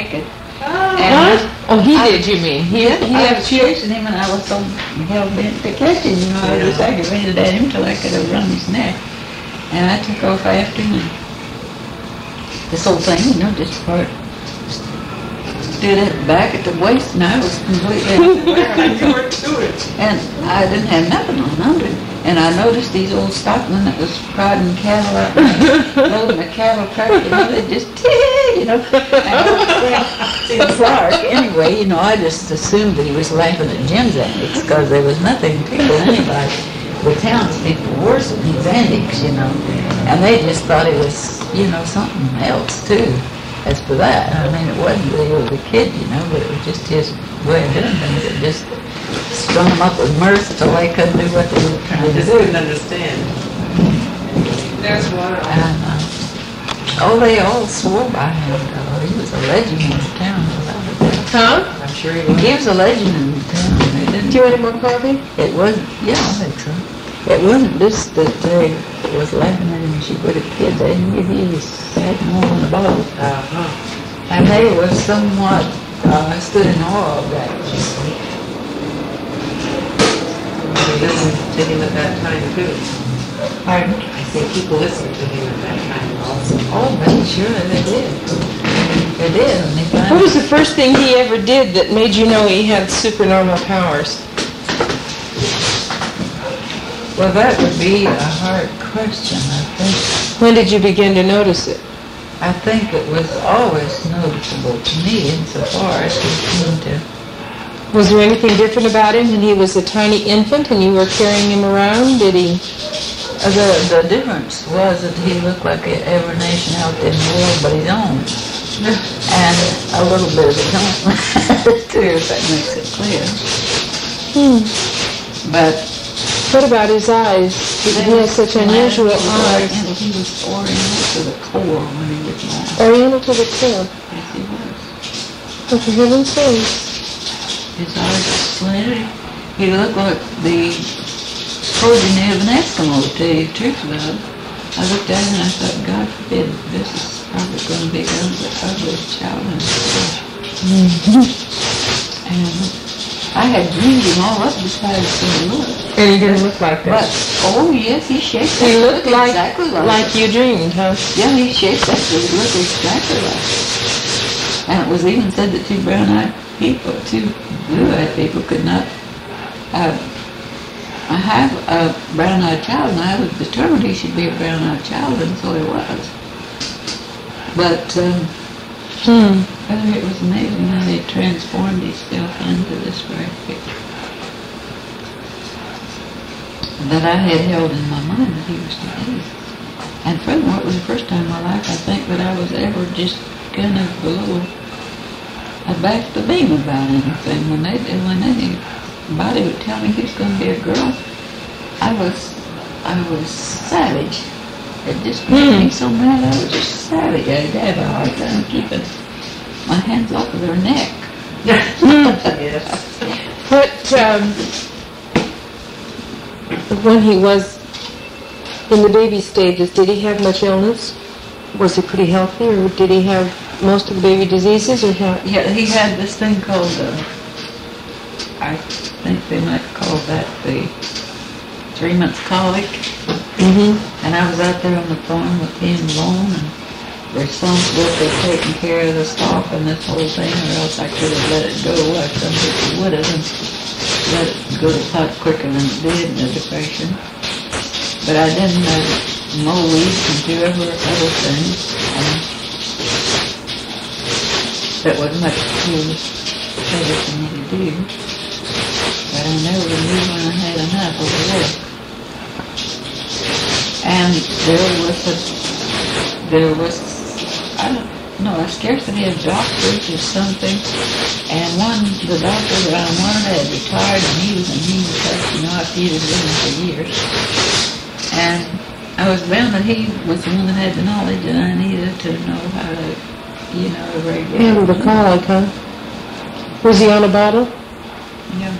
naked. And Oh, he did, you mean? He I was chasing him, and I was so hell-bent to catch him, you know. I just aggravated at him till I could have run his neck. And I took off after him. This whole thing, you know, just part did it back at the waist, and I was completely You were to it. and I didn't have nothing on under it. And I noticed these old stockmen that was riding cattle out there, loading a cattle truck, you know, they just, you know. And Clark, anyway, you know, I just assumed that he was laughing at Jim's antics, because there was nothing to anybody. The townspeople worse than his antics, you know. And they just thought it was, you know, something else, too. As for that, I mean, it wasn't that he was a kid, you know, but it was just his way of doing things. It just strung them up with mirth till they couldn't do what they were trying to Just do. couldn't understand. That's wild. Oh, they all swore by him, though. He was a legend in the town. Huh? I'm sure he was. He was a legend in the town. They didn't, Do you want any more coffee? it wasn't, yeah, I think so. It wasn't just that they was laughing at him and she put a kid. They knew he had more than a ball. And they were somewhat stood in awe of that. They listened to him at that time too. Pardon? I say people listened to him at that time also. Oh, but sure they did. They did. And they What finally, was the first thing he ever did that made you know he had supernormal powers? well, that would be a hard question, I think. When did you begin to notice it? I think it was always noticeable to me insofar as he seemed to. Was there anything different about him when he was a tiny infant and you were carrying him around? Did he? The difference was that he looked like every nation out in the world but his own. And a little bit of his own, too, if that makes it clear. But What about his eyes? He had such unusual eyes. He was oriental to the core when he was born. Oriental to the core. Yes, he was. What for heaven's sake? His eyes were slanted. He looked like the progeny of an Eskimo, to tell you the truth about it. I looked at him and I thought, God forbid, this is probably going to be the ugliest child in the world. And I had dreamed him all up besides the look. And he didn't look like But, that. oh yes, he shaped He that looked like exactly like you dreamed, huh? Yeah, he shaped that to look exactly like it. And it was even said that two brown-eyed people, two blue-eyed people could not have a brown-eyed child, and I was determined he should be a brown-eyed child, and so he was. But it was amazing how he transformed himself into this great picture that I had held in my mind that he was to be. And furthermore, it was the first time in my life, I think, that I was ever just kind of a little abaft the beam about anything. When anybody would tell me he was going to be a girl, I was savage. It just made me so mad. I was just savage. I'd have a hard time keeping my hands off of their neck. Yes. What, when he was in the baby stages, did he have much illness? Was he pretty healthy, or did he have most of the baby diseases, or how? Yeah, he had this thing called, I think they might call that the 3 months colic. And I was out there on the farm with him alone and responsible for taking care of the stock and this whole thing, or else I could have let it go like some people would have and let it go to pot quicker than it did in the depression. But I didn't mow weeds and do other things. That was much too better for me to do. But I never knew when I had enough over there. And there was, I don't know, a scarcity of doctors or something. And the doctor that I wanted had retired, and he was in touch, you know, after he had been there for years. And I was bound that he was the one that had the knowledge that I needed to know how to, you know, regulate. Handle the colic, huh? Was he on a bottle? Yeah.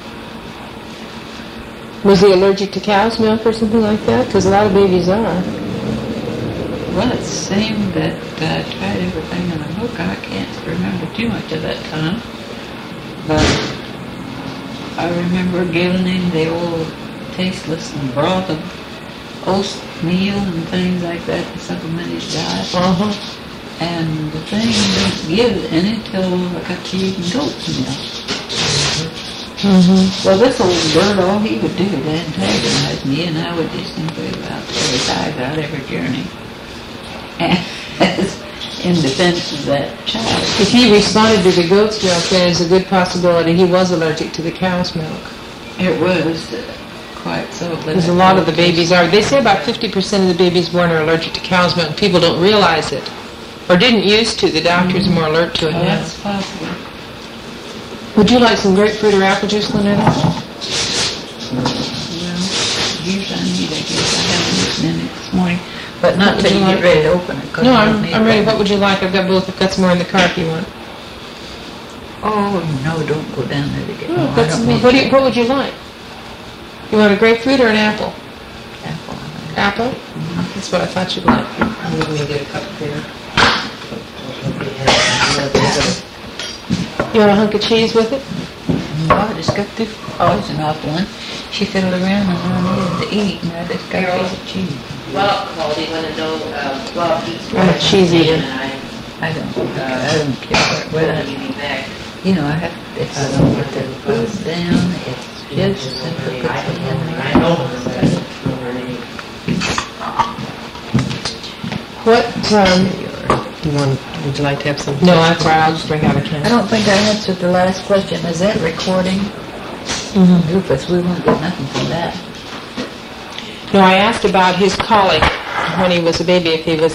Was he allergic to cow's milk or something like that? Because a lot of babies are. Well, it seemed that I tried everything in the book. I can't remember too much of that time. But I remember giving him the old tasteless and broth of oatmeal and things like that to supplement his diet. And the thing didn't give any till I got to eating goat's milk. Well, this old bird, all he would do is antagonize me, and I would just simply about every time about every journey. And in defense of that child. If he responded to the goat's milk, there's a good possibility he was allergic to the cow's milk. It was quite so. Because a lot of the babies are. They say about 50% of the babies born are allergic to cow's milk. People don't realize it. Or didn't used to. The doctors are more alert to it Oh, now. that's possible. Would you like some grapefruit or apple juice, Lynetta? Well, here's I need, I guess. I haven't eaten any this morning. But not till you get ready to open it. 'Cause No, I don't need I'm ready. that. What would you like? I've got both. I've got some more in the car if you want. Oh, no, don't go down there to get Oh, more. I that's, don't need what would you like? You want a grapefruit or an apple? apple. Apple? That's what I thought you'd like. Maybe we get a cup there. You want a hunk of cheese with it? No, I just got this poison off one. She fiddled around and I needed to eat, and I just got a piece of cheese. Well, Paul, do you want to know, well, he's... I'm a cheese eater. And I don't care whether, I'll give you back. you know, if I don't put the food down, it's just simply puts me in the I know. What, would you like to have some? No, that's all right. I'll just bring out a can. I don't think I answered the last question. Is that recording? Rufus, we won't get nothing from that. No, I asked about his colic when he was a baby, if he was,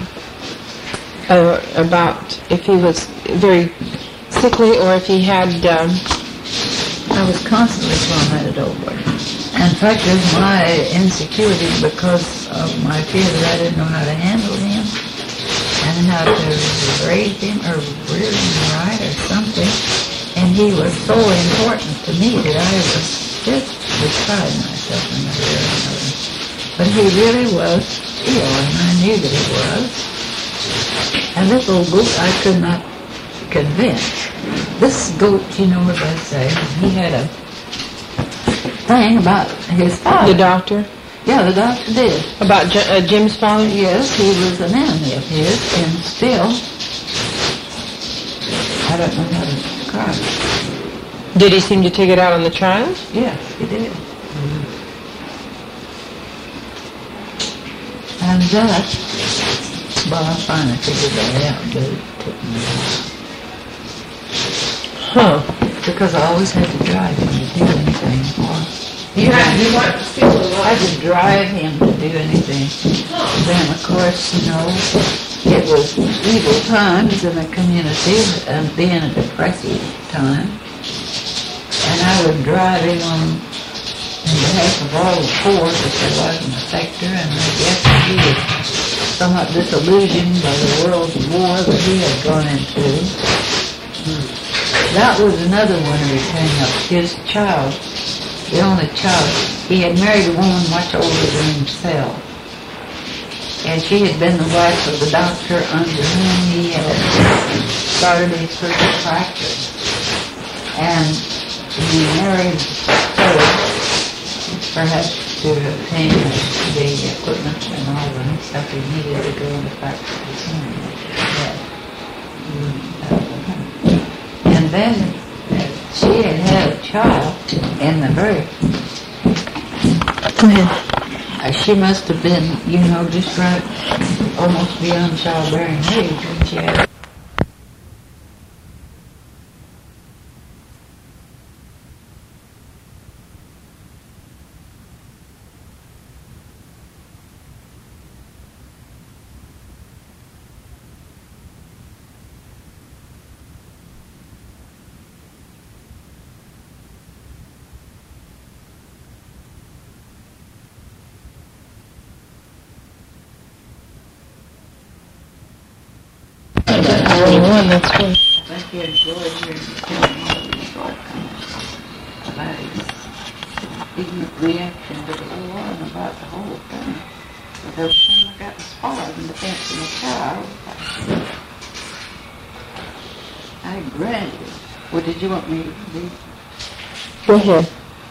very sickly or if he had, I was constantly tormented over it. In fact, it was my insecurity because of my fear that I didn't know how to handle him and how to raise him or rear him right or something. And he was so important to me that I was just beside myself in the rearing of him. But he really was ill, and I knew that he was. And this old goat I could not convince. This goat, you know, as I say, he had a thing about his father. the doctor, Yeah, the doctor did. about Jim's father? Yes, he was an enemy of his, and still, I don't know how to describe it. Did he seem to take it out on the child? Yes, he did. And that, well, I finally figured that out, but it took me a while. Huh. Because I always had to drive him to do anything. You want to feel I had to drive him to do anything. Then, of course, you know, it was evil times in the community, and being a depressive time. And I would drive him on in behalf of all the poor, because there wasn't a sector, and I guess he was somewhat disillusioned by the world's war that he had gone into. That was another one of his hang-ups, his child, the only child. He had married a woman much older than himself, and she had been the wife of the doctor under whom he had started his first practice. And he married her, perhaps to obtain the equipment and all the stuff he needed to go into practice with him. And then she had had a child in the very... Go ahead. She must have been, you know, just right, almost beyond childbearing age when she had... That's good. I think you enjoyed hearing me tell him all these shortcomings about his ignorant reaction to the war and about the whole thing. But every time I got inspired in defense of the child, I grant you. Well, did you want me to read? Go ahead.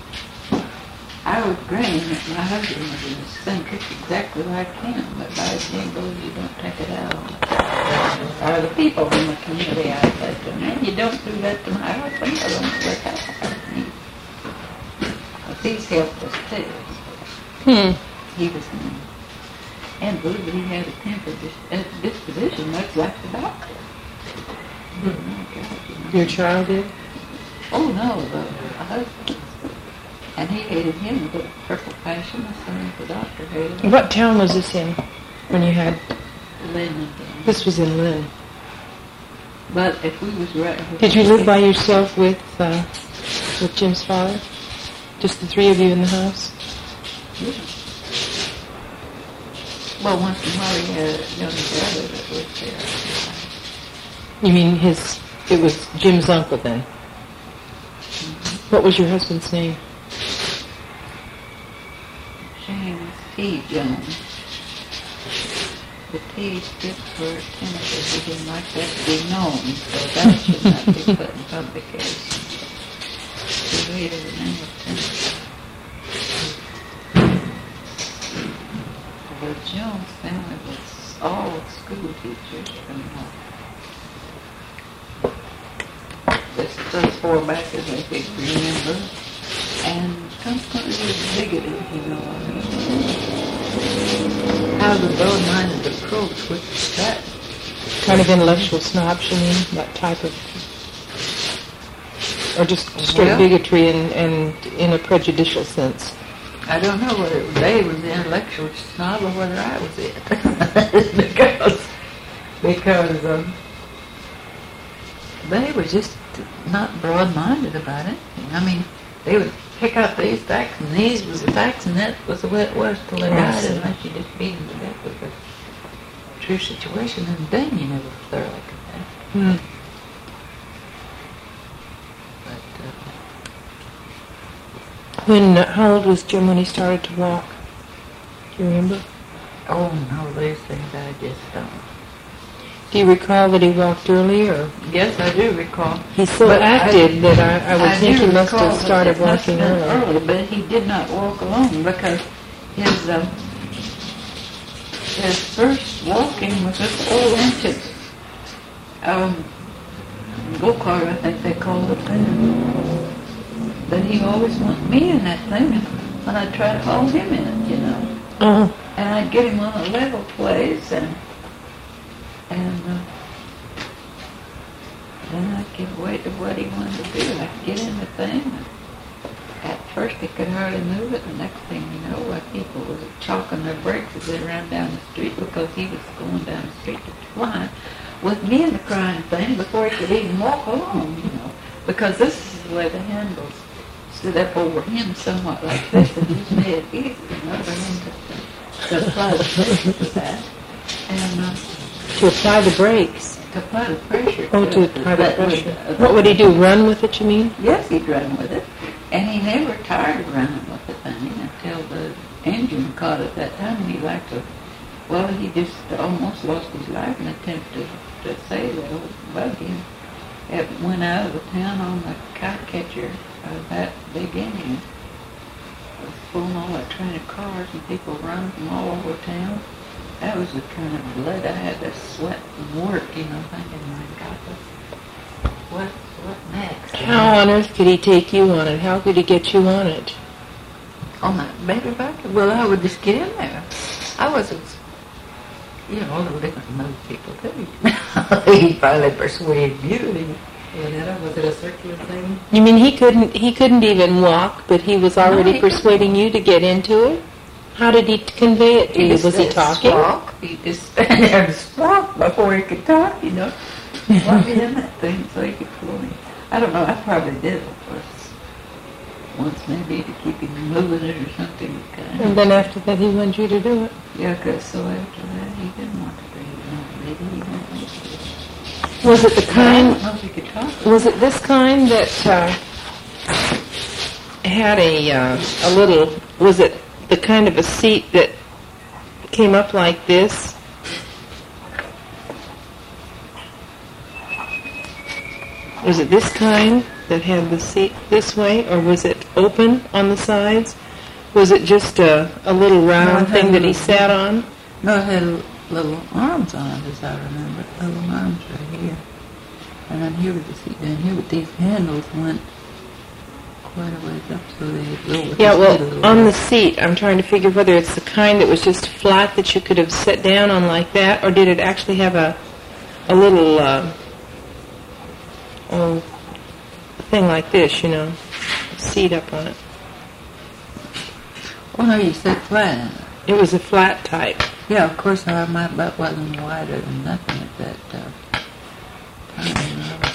I would grant that my husband was an eccentric exactly like him, but by jingle, you don't take it out on the people in the community. I said to him, man, you don't do that to my husband. I don't do that to me. But he's helpless too. He was mean. And believe it, he had a temper disposition much like the doctor. Oh, God, Your child did? Oh, no, the husband. And he hated him with a purple passion, the same as the doctor hated him. What town was this in when you had... Lynn. This was in Lynn. But if we was right... Did you live by yourself with Jim's father? Just the three of you in the house? Yeah. Well, once in a while he had a young brother that lived there. You mean it was Jim's uncle then? What was your husband's name? James T. Jones. The T stood for Timothy. He didn't like that to be known, so that should not be put in publication. He waited the name of Timothy. The Jones family was all school teachers from this as far back as I could remember, and constantly bigoted, you know. How the broad-minded approach with that Kind of intellectual snobs, you mean? That type of... Or just straight Well- bigotry and in a prejudicial sense? I don't know whether they was the intellectual snob or whether I was it. because they were just not broad-minded about it. I mean, they would pick out these facts and these was the facts and that was the way it was till they died, unless you just beat them to death with the true situation, and then you never thoroughly could. But How old was Jim when he started to walk? Do you remember? oh no, these things I just don't. Do you recall that he walked early, or... Yes, I do recall. He's so But active that I would think do he must recall have that started it must walking have been early. early, but he did not walk alone because his first walking was this old ancient go-kart, I think they called it then. But he always wanted me in that thing when I tried to haul him in it, you know. Oh, And I'd get him on a level place, and then I'd give way to what he wanted to do. I'd get in the thing, and at first he could hardly move it. The next thing you know, people was chalking their brakes as they ran down the street because he was going down the street to fly with me in the crying thing before he could even walk along, you know. Because this is the way the handles stood up over him somewhat like this, and he's made it easy, you know, for him to apply the pressure to that. And to apply the brakes. to apply the pressure. Oh, to apply the that pressure. would, What would he do, run with it, you mean? Yes, he'd run with it. And he never tired of running with the thing until the engine caught at that time. And he liked to, well, he just almost lost his life in an attempt to save that old buggy. It went out of the town on the cow catcher that big engine. It was pulling all that train of cars and people running from all over town. That was the kind of blood I had to sweat and work, you know, thinking, my God, what next? How on earth could he take you on it? How could he get you on it? On that baby back? Well, I would just get in there. I wasn't, you know, a little different from those people, too. He finally persuaded you. Leonetta, was it a circular thing? You mean he couldn't even walk, but he was already he persuading you to get into it? How did he convey it to you? Was he talking? He just stand there and squawk before he could talk, you know. Walk me in that thing so he could pull me. I don't know, I probably did it once maybe to keep him moving it or something. And then after that he wanted you to do it? Yeah, because so after that he didn't want to do it. Maybe he didn't want to do it. Was it the I kind... don't know if he could talk. Was it this kind that had a little... Was it the kind of a seat that came up like this? Was it this kind that had the seat this way, or was it open on the sides? Was it just a little round thing that he sat on? No, it had little arms on it, as I remember. Little arms right here. And then here was the seat down here, but these handles went quite a ways up, so they would go with Yeah, the seat a well, little on bit. the seat, I'm trying to figure whether it's the kind that was just flat that you could have sat down on like that, or did it actually have a little thing like this, seat up on it. Oh, no, you said flat. It was a flat type. Yeah, of course, my butt wasn't wider than nothing at that time. I was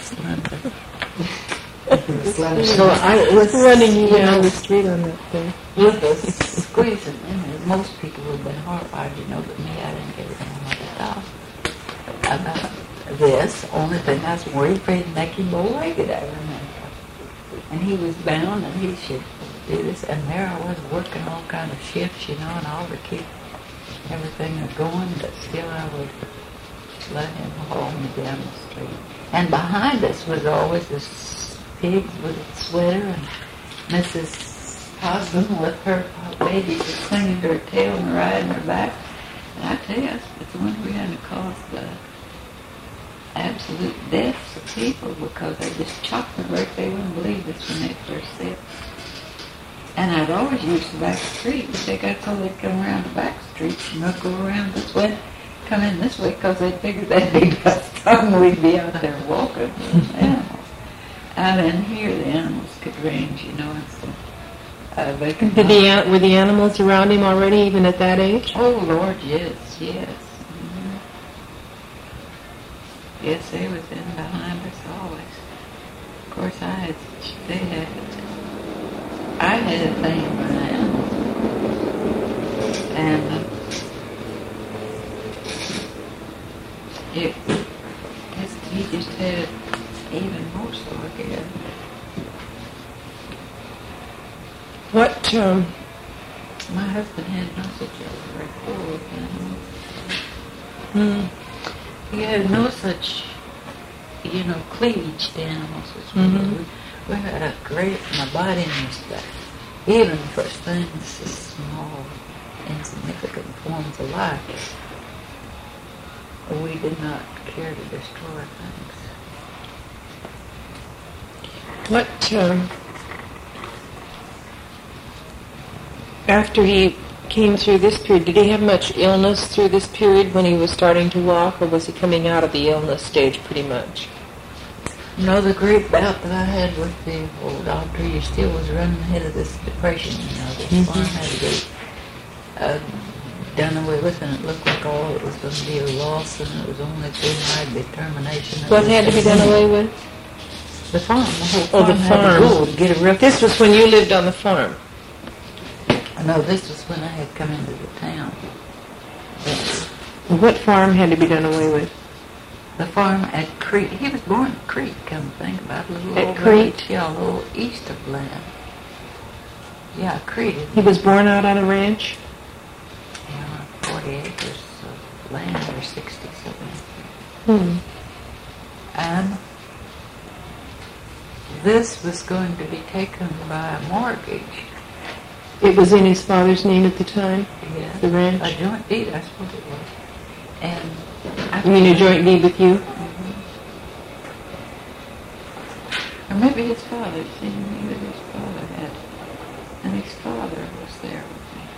slender. So I was running you down the street on that thing. With us squeezing in it. Most people would have been horrified, but me, I didn't get it on about this. Only thing I was worried afraid to make him bow-legged, I remember. And he was bound and he should do this. And there I was working all kind of shifts, and all to keep everything going, but still I would let him haul me down the street. And behind us was always this pig with a sweater and Mrs. Husband with her baby just clinging to her tail and riding her back. And I tell you, it's the one we had to cause the absolute deaths of people because they just chopped the break. They wouldn't believe this when they first said it. And I'd always use the back street, but they got so they'd come around the back streets and they'd go around this way, come in this way, because they figured that big time we'd be out there walking with animals. Out in here, the animals could range, and so they could. Were the animals around him already, even at that age? Oh Lord, yes. Mm-hmm. Yes, they was in behind us always. Of course, I had a thing for the animals, and he just had it even more so again. What, My husband had no such a rapport with animals. He had no such, cleavage to animals as we did. We had a great, my body was even for things as small, insignificant forms of life. We did not care to destroy things. What, after he came through this period, did he have much illness through this period when he was starting to walk, or was he coming out of the illness stage pretty much? No, the great bout that I had with the old doctor, he still was running ahead of this depression, this farm had to get done away with, and it looked like all it was going to be a loss, and it was only through my determination. What had to be done away with? The farm, the whole Oh, farm the had farm. to go to get a roof. This was when you lived on the farm. No, this was when I had come into the town. What farm had to be done away with? The farm at Crete. He was born at Crete, come to think about it. A little At old Crete? village, yeah, a little east of Bland. Yeah, Crete. He was born out on a ranch? 40 acres of land, or 60 something. And this was going to be taken by a mortgage. It was in his father's name at the time? Yeah. The ranch? A joint deed, I suppose it was. And You mean a joint deed with you? Or maybe his father. It seemed to me that his father had. And his father was there with me.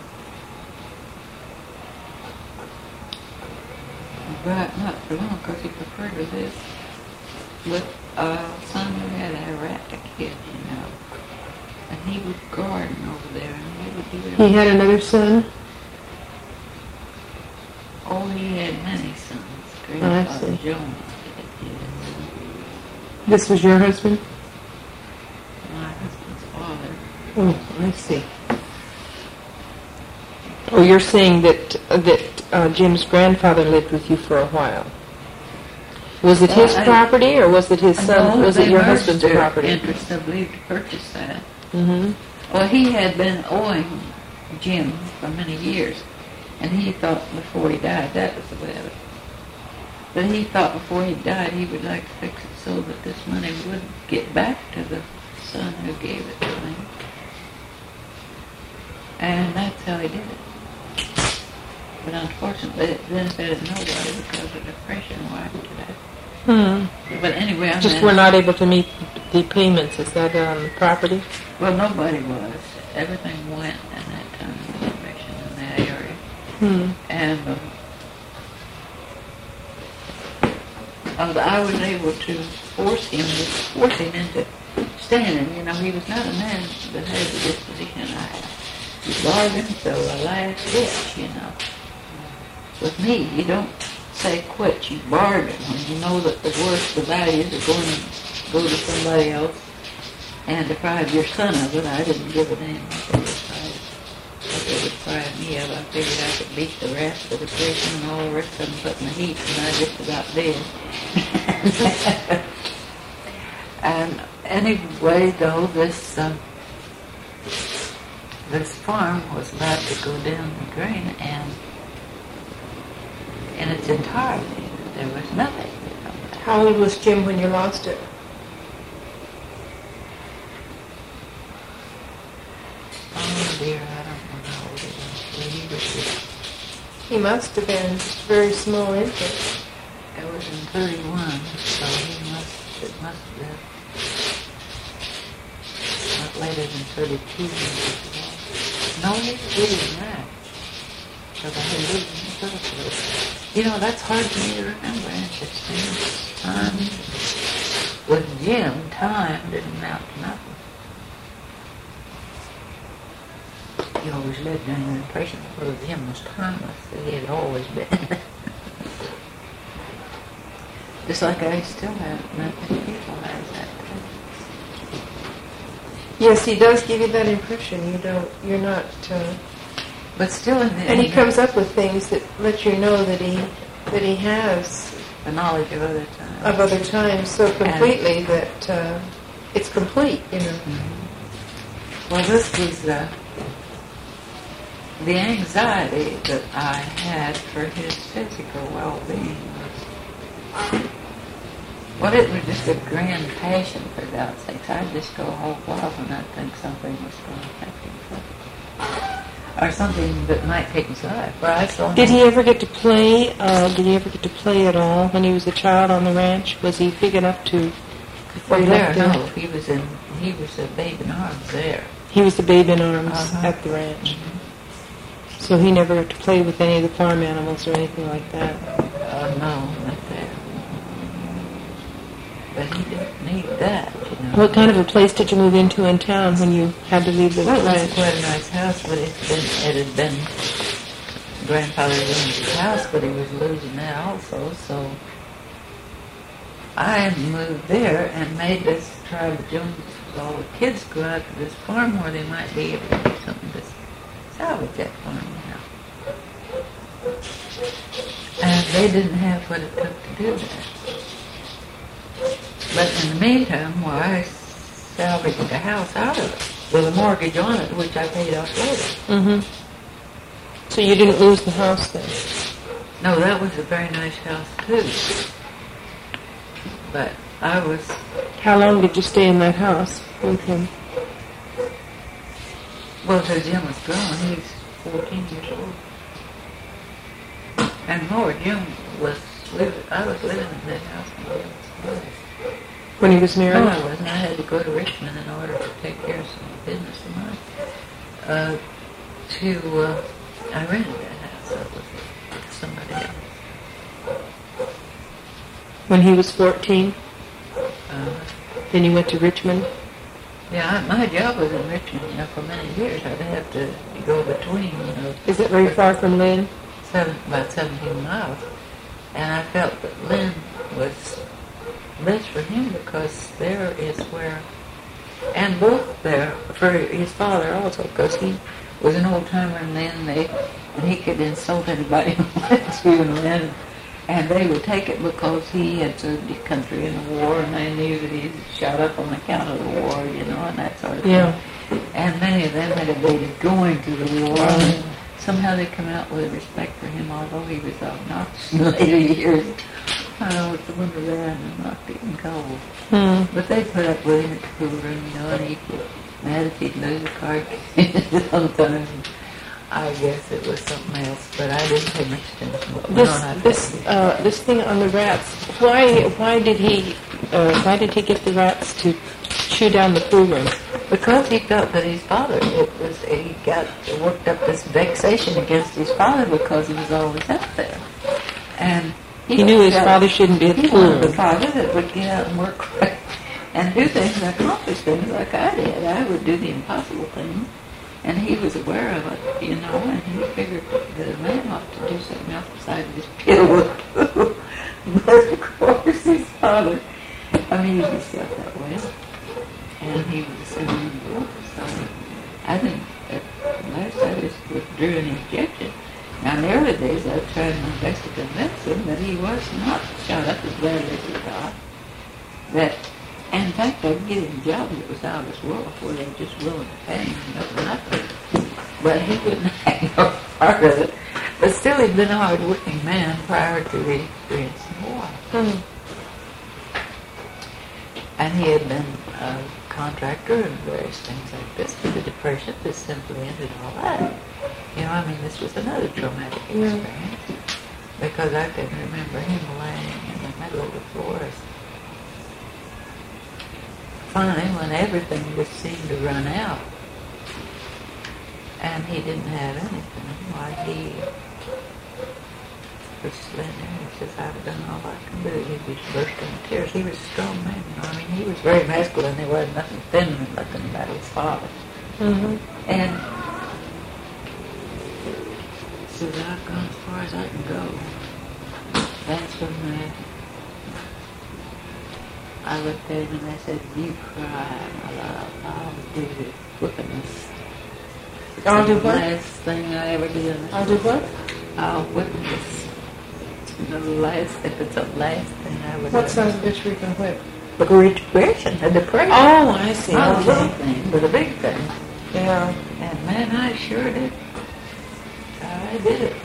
But not for long, because he preferred to live with a son who had a erratic kid, And he would garden over there, and he would do everything. He had another son? Oh, he had many sons. I Grandfather see. Jones. This was your husband? My husband's father. Oh, I see. Oh, you're saying that Jim's grandfather lived with you for a while. Was it his property, or was it his son? No, Was it they your merged husband's their property? interest, I believe, to purchase that. Mm-hmm. Well, he had been owing Jim for many years, and he thought before he died that was the way of it. But he thought before he died he would like to fix it so that this money would get back to the son who gave it to him. And that's how he did it. But unfortunately, it benefited nobody because the Depression wiped it out. But anyway, I Just mean, were not able to meet the payments. Is that on the property? well, nobody was. Everything went in that time of the Depression in that area. And I was able to force him into staying. You know, he was not a man that had the disposition I have. He bargained till the last ditch, you know. With me, you don't say quit, you bargain when you know that the worst, the values are going to go to somebody else and deprive your son of it. I didn't give it in. What they would deprive me of, I figured I could beat the rest of the prison and all the rest of them put in the heat, and I just about did. And anyway, though, this farm was about to go down the drain, and in its entirety, there was nothing. How old was Jim when you lost it? Oh dear, I don't know how old he was. He was just, He must have been just a very small infant. it was in 31, so it must have been not later than 32 years ago. No, he was really that. Because I had lived in the hospital. You know, that's hard for me to remember. Interesting. With Jim, time didn't amount to nothing. He always lived under the impression that with Jim was timeless, that he had always been. Just like I still have, and I think people have that too. Yes, he does give you that impression. You're not. But still in the And he comes up with things that let you know that he has the knowledge of other times. of other times so completely that it's complete, you know. Well, this was the anxiety that I had for his physical well-being. Well, it was just a grand passion, for God's sakes. I'd just go a whole while and I'd think something was going to affect him. Or something that might take his life. Did he ever get to play? Did he ever get to play at all when he was a child on the ranch? Was he big enough to? Well, there, no. He was a babe in arms there. He was the babe in arms at the ranch. So he never got to play with any of the farm animals or anything like that. No, not there. But he didn't need that, you know. What kind of a place did you move into in town when you had to leave the Well, it was ranch? quite a nice house, but it had been grandfather's own house, but he was losing that also, so I moved there and made this tribe of Jones, all the kids go out to this farm where they might be able to do something to salvage that farm, you know. And they didn't have what it took to do that. But in the meantime, I salvaged the house out of it with a mortgage on it, which I paid off later. So you didn't lose the house then? No, that was a very nice house too. But I was... How long did you stay in that house with him? Well, till Jim was gone. He's 14 years old. And more, Jim was living... I was living in that house when Jim was gone. When he was married? No, I wasn't. I had to go to Richmond in order to take care of some business of mine. I rented that house out with somebody else. When he was 14? Then you went to Richmond? Yeah, my job was in Richmond, you know, for many years. I'd have to go between, you know. Is it very far from Lynn? About 17 miles. And I felt that Lynn was best for him because there is where, and both there for his father also, because he was an old timer, and then he could insult anybody who wanted to, and they would take it because he had served his country in the war, and they knew that he shot up on account of the war, you know, and that sort of thing. And many of them had evaded going to the war. And somehow they come out with a respect for him, although he was obnoxious in later years. the window down and not getting cold. Hmm. But they put up with him at the pool room, you know, and he'd get mad if he'd lose a card sometimes. I guess it was something else, but I didn't pay much attention. This thing on the rats. Why did he get the rats to chew down the pool room? Because he felt that his father, he got worked up this vexation against his father because he was always out there. And he knew his father shouldn't be at the he pool wanted room. the father that would get out and work and do things and accomplish things like I did. I would do the impossible thing. And he was aware of it, you know, and he figured that a man ought to do something else besides just piddle. But of course his father amused himself that way. And he was assuming guilt. So I think at last I just withdrew an objection. Now in the early days I tried my best to convince him that he was not shot up as badly as he thought. That in fact, I'd get him jobs that was out of this world where they were just willing to pay him nothing. But he wouldn't have no part of it. But still, he'd been a hard-working man prior to the experience in the war. Hmm. And he had been a contractor and various things like this. But the Depression just simply ended all that. You know, I mean, this was another traumatic experience. Because I can remember him laying in the middle of the forest. Finally, when everything just seemed to run out, and he didn't have anything, why he was sitting there and he says, I've done all I can do. He was bursting in tears. He was a strong man, you know. I mean, he was very masculine. There wasn't nothing feminine looking about his father. Mm-hmm. And he says, I've gone as far as I can go. That's when I looked at him and I said, you cry, my love. I'll do this. Witness. I'll do what? The last thing I ever did. I'll do what? I'll witness. The last, if it's the last thing I would What son of a bitch we can whip? The Great Depression, the Depression. Oh, I see. Not a little Okay. thing, but a big thing. Yeah. And man, I sure did. I did it.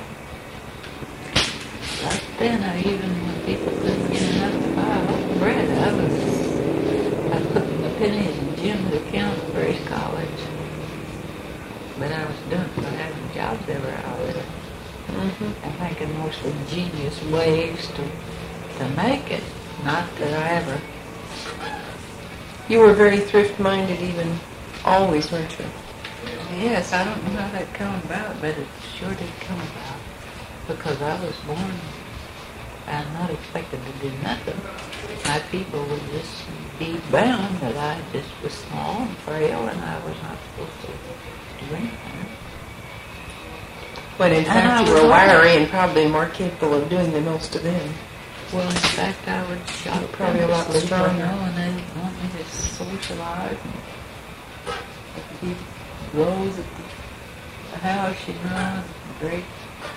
Back then, when people couldn't get enough to buy a loaf of bread, I was putting the pennies in Jim's account for his college. But I was doing it for having jobs ever out there. Mm-hmm. And thinking most ingenious ways to make it. Not that I ever. You were very thrift-minded even always, weren't you? Yes, I don't know how that came about, but it sure did come about. Because I was born and not expected to do nothing. My people would just be bound that I just was small and frail and I was not supposed to do anything. But in fact, you were wiry and probably more capable of doing than most of them. Well, in fact, I would shout Probably a lot stronger. And they want me to socialize and be Rose at the house, you know, great.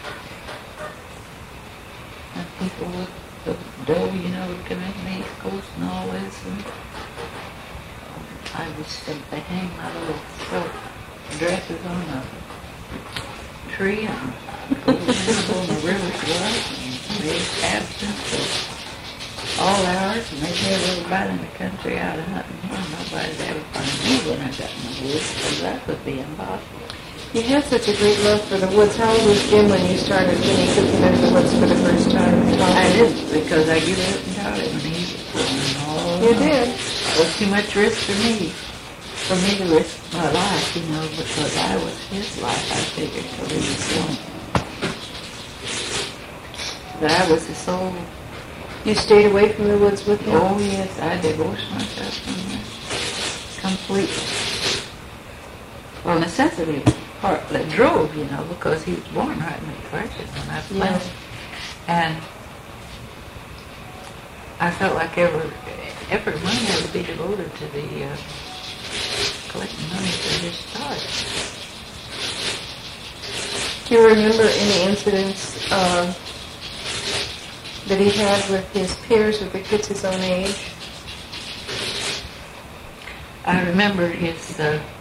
And people with the dough, you know, would come in from the East Coast and all this. And I was they hang my little silk dresses on a tree and go on the river's run and made absence of all hours, and they'd have everybody in the country out hunting. Well, nobody'd ever find me when I got in the woods, because that would be impossible. You had such a great love for the woods. How old was Jim when you started, when you took him into the woods for the first time? I didn't, because I gave up entirely when he was born. You did? It was too much risk for me to risk my life, you know, because I was his life, I figured, till he was gone. That I was his soul. You stayed away from the woods with him? Oh, yes, I divorced myself from him completely. Well, necessity part that drove, you know, because he was born right in the Depression when I was planted. And I felt like every money had to be devoted to the collecting money for his start. Do you remember any incidents that he had with his peers, with the kids his own age? I remember his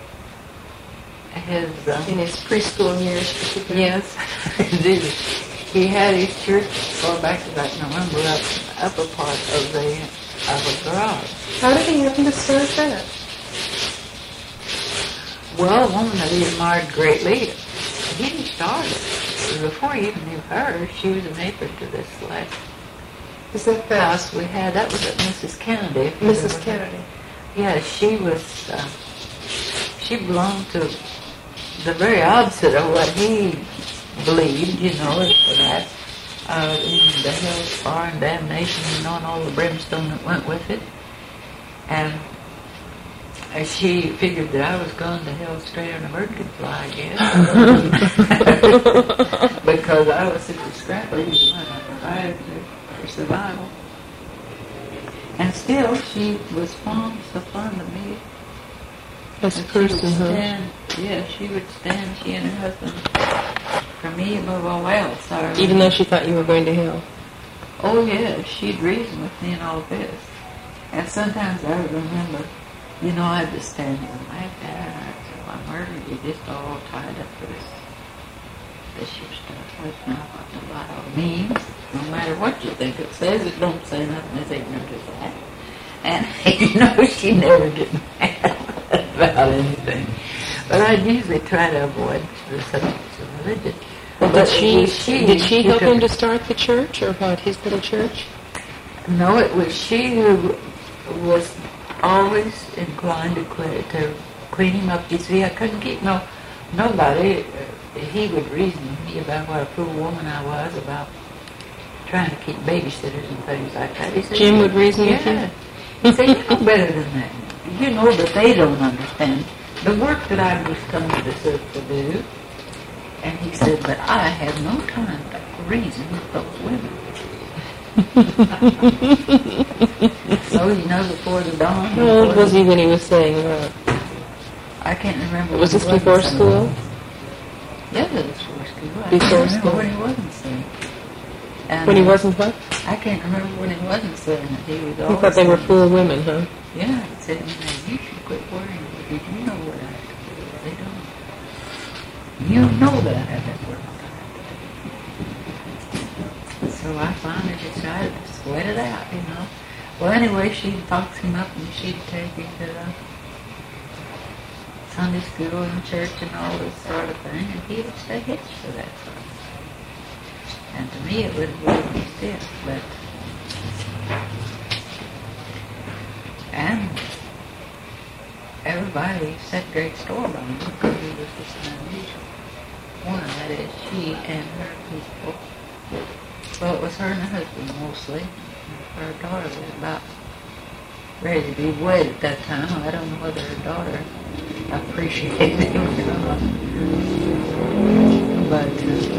In his preschool years, particularly? yes, he had his church far back as I can remember up upper part of a garage. How did he happen to start that? Well, a woman that he admired greatly, he didn't start it. Before he even knew her, she was a neighbor to this last Is that the house we had. That was at Mrs. Kennedy. Mrs. Kennedy? Yeah, she was, she belonged to the very opposite of what he believed, you know, as for that. In the hell's fire and damnation, you know, and all the brimstone that went with it. And she figured that I was going to hell straighter than a bird could fly, I guess. Because I was such a scrappy woman, I provided for survival. And still, she was so fond of me. As a person, huh? She would stand, she and her husband, for me above all else. Even though she thought you were going to hell. Oh, yeah, she'd reason with me in all this. And sometimes I would remember, you know, I'd just stand there and laugh at her, and I'd say, well, I murdered you, just all tied up for this your stuff. That's not what the Bible means. No matter what you think it says, it don't say nothing as ignorant as that. And, you know, she never get mad about anything. But I'd usually try to avoid the subjects of religion. Well, did she help him to start the church, or what, his little church? No, it was she who was always inclined to clean him up. You see, I couldn't keep nobody. He would reason with me about what a fool woman I was about trying to keep babysitters and things like that. He said, Jim would reason with you? He said, you know better than that. You know that they don't understand the work that I was coming to this earth to do. And he said, but I have no time to reason with those women. So, you know, before the dawn. How old was he when he was saying that? I can't remember. Was this before school? Yeah, it was before school. I Before can't remember school. when he wasn't saying. And When he wasn't what? I can't remember when he wasn't saying it. He was He always thought they were saying, fool women, huh? yeah, he said, you should quit worrying. Did you know what I have to do? They don't. You know that I have that work. So I finally decided to sweat it out, you know. Well, anyway, she'd box him up and she'd take him to Sunday school and church and all this sort of thing, and he would stay hitched for that sort of thing. And to me, it would have me stiff, but... And everybody set great store by him because he was just an unusual one, that is, she and her people. Well, it was her and her husband mostly. Her daughter was about ready to be wed at that time. I don't know whether her daughter appreciated him or not. But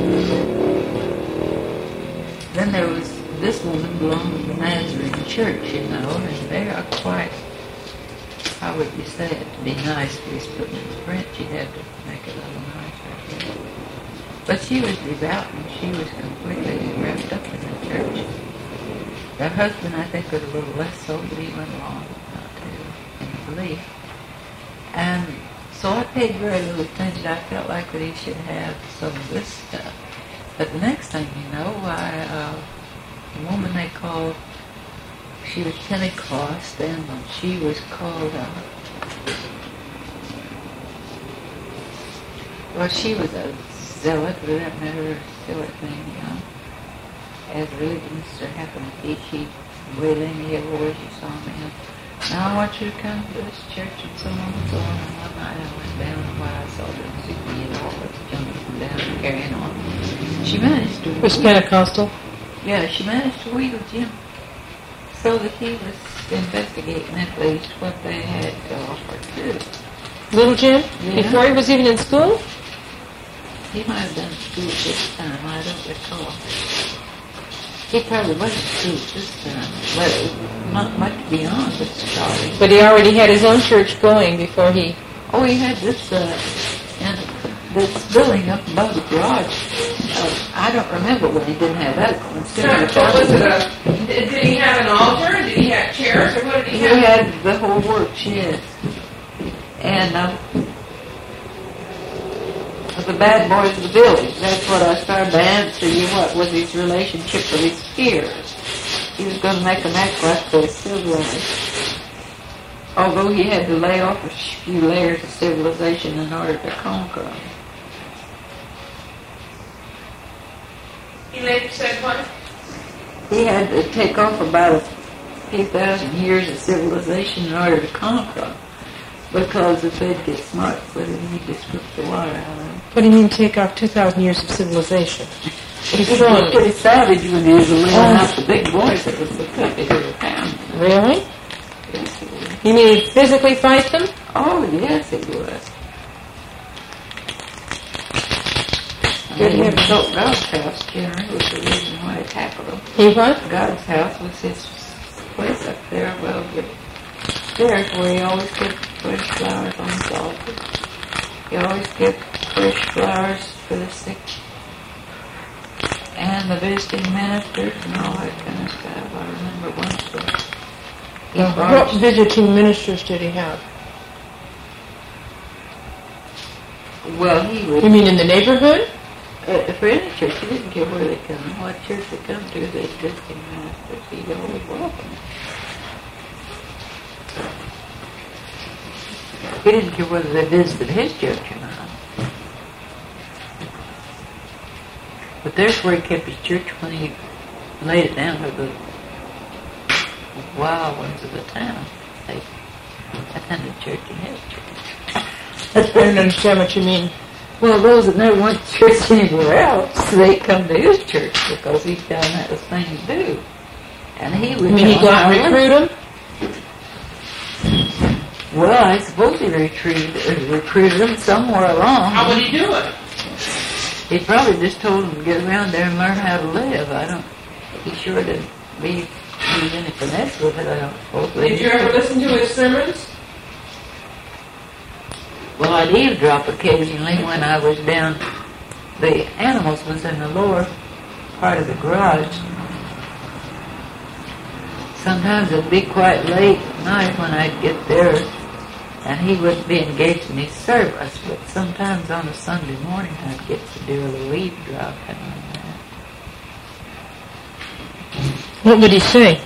then there was, this woman belonged to the Nazarene church, you know, and they are quite, how would you say it, to be nice, at least putting it in French, you'd have to make it a little nicer, I guess. But she was devout and she was completely wrapped up in the church. Her husband, I think, was a little less so, but he went along in the belief. And so I paid very little attention. I felt like that he should have some of this stuff. But the next thing you know, a woman they called, she was Pentecost, and she was called, well, she was a zealot, for that matter, a zealot thing, you know. As religionists are happening to be, she wailing me everywhere she saw me. Now I want you to come to this church and so on and so on. And one night I went down and what I saw didn't suit me at all. But jumping down and carrying on. She managed to... Was Pentecostal? Yeah, she managed to wheedle Jim so that he was investigating at least what they had to offer too. Little Jim? Yeah. Before he was even in school? He might have done school at this time, I don't recall. He probably wasn't school at this time, but not much beyond this starting. But he already had his own church going before he... Oh, he had this building up above the garage. I don't remember when he didn't have that going. Did he have an altar? Did he have chairs? Or what did he He have? had the whole works, yes. And the bad boys of the village. That's what I started to answer you. What was his relationship with his peers? He was going to make them act like they're civilized. Although he had to lay off a few layers of civilization in order to conquer them. He later said what? He had to take off about a few thousand years of civilization in order to conquer them. Because if they'd get smart with him, he'd just whip the water out of them. What do you mean take off 2,000 years of civilization? He was pretty savage when he was laying out the big boys that was the toughest of the town. Really? Yes, he was. You mean he'd physically fight them? Oh, yes, he was. Good He heavens. built God's house, generally, was the reason why he tackled him. He what? God's house was his place up there. Well, there's where he always kept fresh flowers on his altar. He always kept fresh flowers for the sick and the visiting ministers and all that kind of stuff. I remember once that he What brought, visiting ministers did he have? well, he would, You mean in the neighborhood? for any church, he didn't care where they come, what church they come to, the visiting ministers, he'd always welcome them. He didn't care whether they visited his church or not. But there's where he kept his church when he laid it down for the wild ones of the town. They attended church in his church. I don't understand what you mean. Well, those that never went to church anywhere else, they come to his church because he found that was the thing to do. And he would You mean he'd go out and recruit them? Well, I suppose he recruited them somewhere along. How would he do it? He probably just told them to get around there and learn how to live. He sure didn't use any finesse with it, I don't suppose. Did you ever listen to his sermons? Well, I'd eavesdrop occasionally when I was down. The animals was in the lower part of the garage. Sometimes it'd be quite late at night when I'd get there, and he wouldn't be engaged in his service, but sometimes on a Sunday morning I'd get to do a little eavesdropping on that. What would he say?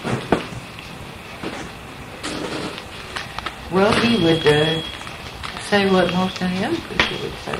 Well, he would say what most any other preacher would say.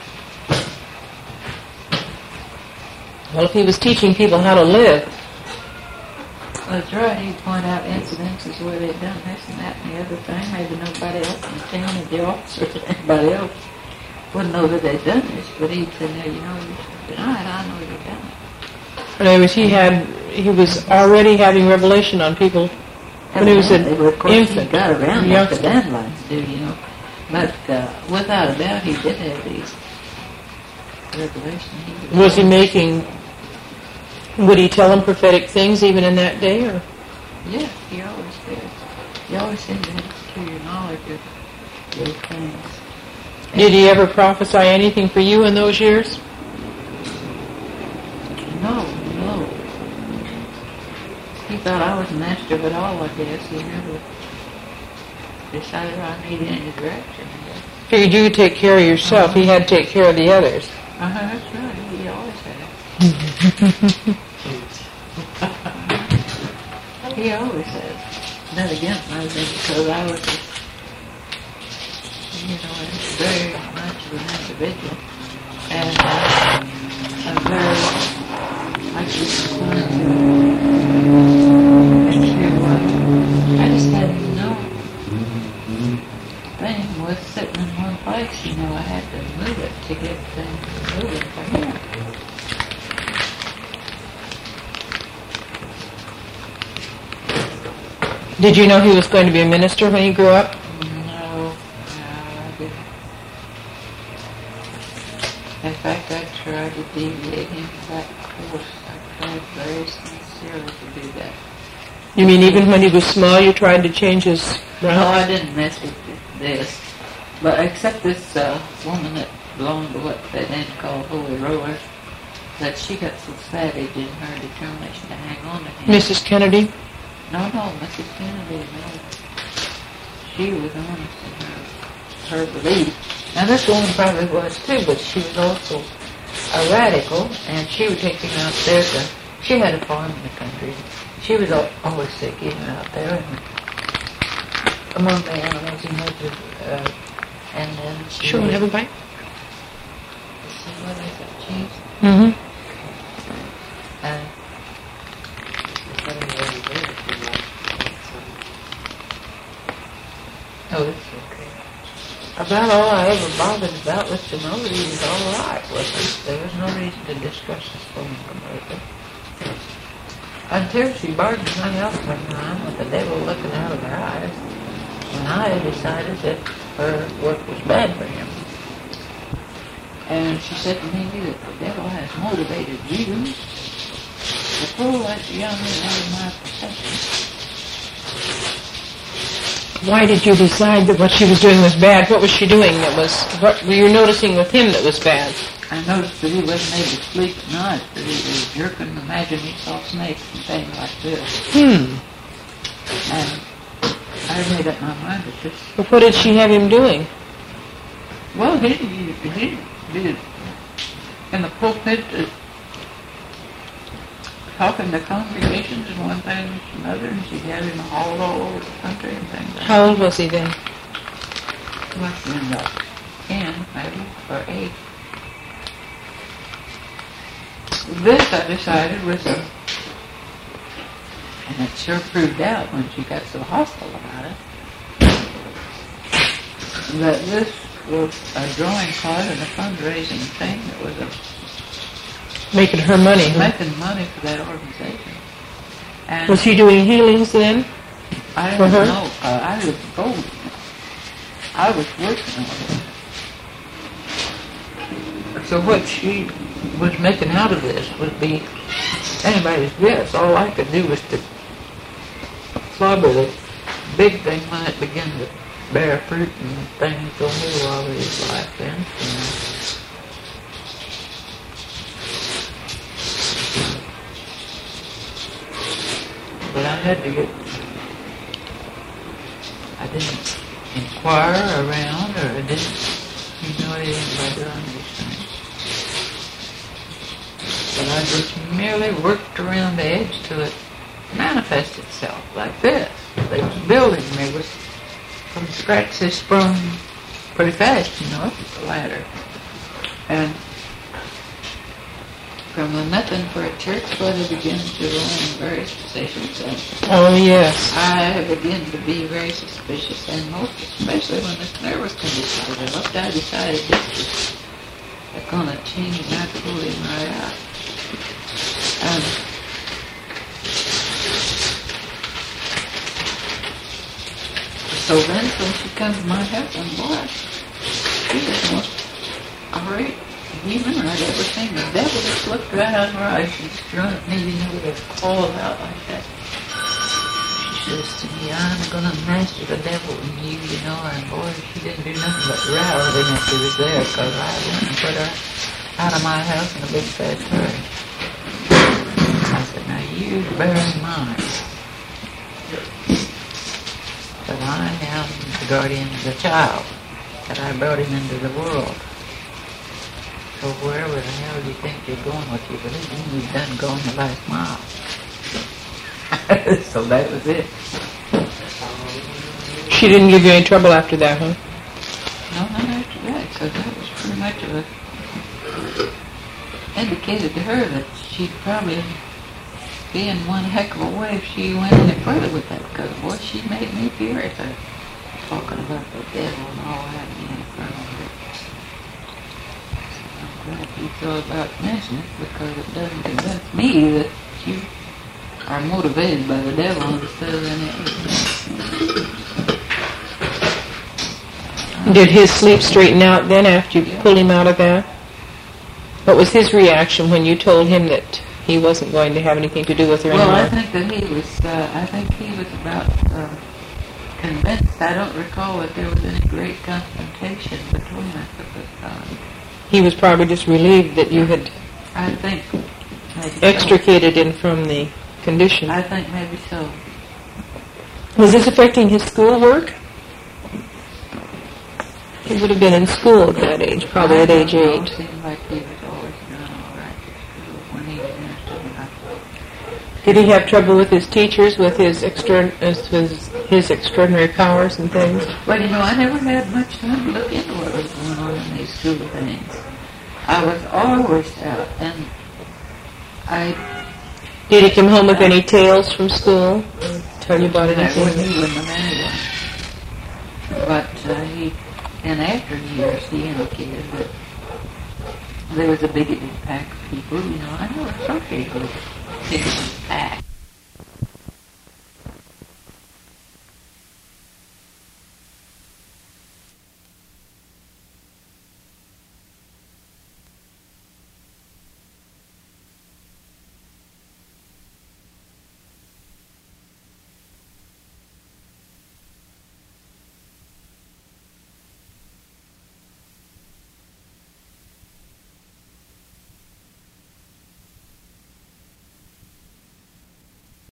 Well, if he was teaching people how to live, That's right, he'd point out incidences where they'd done this and that and the other thing. Maybe nobody else in town, or the officers or anybody else, wouldn't know that they'd done this, but he'd say, now, you know, tonight I know you've done it. in other words, he was already having revelation on people when he was an Evidently, of course, infant. he got around like the youngster. dandelions do, you know. But without a doubt, he did have these revelations. Was he making, would he tell them prophetic things even in that day? Or? Yeah, he always did. He always seemed to have superior knowledge of those things. Did he ever prophesy anything for you in those years? No. He thought I was master of it all, I guess. He never decided I needed any direction, I guess. Figured you could take care of yourself. He had to take care of the others. That's right. He always had. He always has. Then again, maybe because I was, very much of an individual. And I'm very, I just wanted to make sure what, I just had to know. Thing was sitting in one place, I had to move it to get things moving for him. Did you know he was going to be a minister when he grew up? No, I didn't. In fact, I tried to deviate him from that course. I tried very sincerely to do that. You mean even when he was small, you tried to change his No, route? I didn't mess with this. But except this woman that belonged to what they then called Holy Rollers, that she got so savage in her determination to hang on to him. Mrs. Kennedy? No, Mrs. Kennedy, no. She was honest in her belief. Now this woman probably was too, but she was also a radical, and she would take him out there she had a farm in the country. She was always sick, even out there. And among the animals, he had to, and then she Sure, was, have a bite. what is it, cheese? Mm-hmm. And oh, it's okay. About all I ever bothered about was to know that he was all right with her. There was no reason to discuss his phone completely. Until she barged my house one time with the devil looking out of her eyes, when I had decided that her work was bad for him. And she said to me that the devil has motivated you to pull that young man out of my profession. Why did you decide that what she was doing was bad? What was she doing that was, what were you noticing with him that was bad? I noticed that he wasn't able to sleep at night, that he was jerking, imagine he saw snakes and things like this. And I made up my mind that this... But what did she have him doing? Well, he did in the pulpit, talking to congregations and one thing and another, and she'd have him hauled all over the country and things like that. How old was he then? Must have been about 10, maybe, or 8. This, I decided, was and it sure proved out when she got so hostile about it, that this was a drawing card and a fundraising thing that was Making her money, huh? making money for that organization. And Was he doing healings then? I for didn't her? know. I was told. I was working on it. So what she was making out of this would be anybody's guess. All I could do was to clobber the big thing when it began to bear fruit and things go new all of his life then. But I had to get, I didn't inquire around or I didn't humiliate by doing these things. But I just merely worked around the edge till it manifested itself like this. They was building me was from scratch. They sprung pretty fast, you know, up the ladder. And from the nothing for a church, where they began to run various positions. And Oh, yes. I began to be very suspicious, and most especially when this nervous condition developed, I decided this was going to change, and I pulled him right out. So then, when she comes to my house, and boy, she was the most great human I'd ever seen. The devil just looked right out of her eyes and strung at me, you know, with her claws out like that. She says to me, I'm going to master the devil in you, you know, and boy, she didn't do nothing but row every time she was there, because I went and put her out of my house in a big fast hurry. I said, now you bear in mind that I am the guardian of the child, that I brought him into the world. So wherever the hell you think you're going with your religion, you've done gone the last mile. So that was it. She didn't give you any trouble after that, huh? No, not after that, because that was pretty much of a indicated to her that she'd probably be in one heck of a way if she went any further with that, because boy, she made me furious talking about the devil and all that in front of her. I'm glad you thought about mentioning it, because it doesn't convince me that you are motivated by the devil instead of any other thing. Did his sleep straighten out then after you pulled him out of that? What was his reaction when you told him that he wasn't going to have anything to do with her Well, anymore? I think that he was about convinced. I don't recall that there was any great confrontation between us at this time. He was probably just relieved that you had I think maybe extricated him from the condition. so. I think maybe so. Was this affecting his schoolwork? He would have been in school at that age, probably at age 8. It seemed like he was always doing all right at school when he was interested in us. Did he have trouble with his teachers, with his extraordinary powers and things? Well, I never had much time to look into what was going on in these school things. I was always out, and Did he come home with any tales from school? Tell you about he anything? wouldn't have anyone. But he, in after years, he indicated that there was a bigoted pack of people. I know some people think it was pack.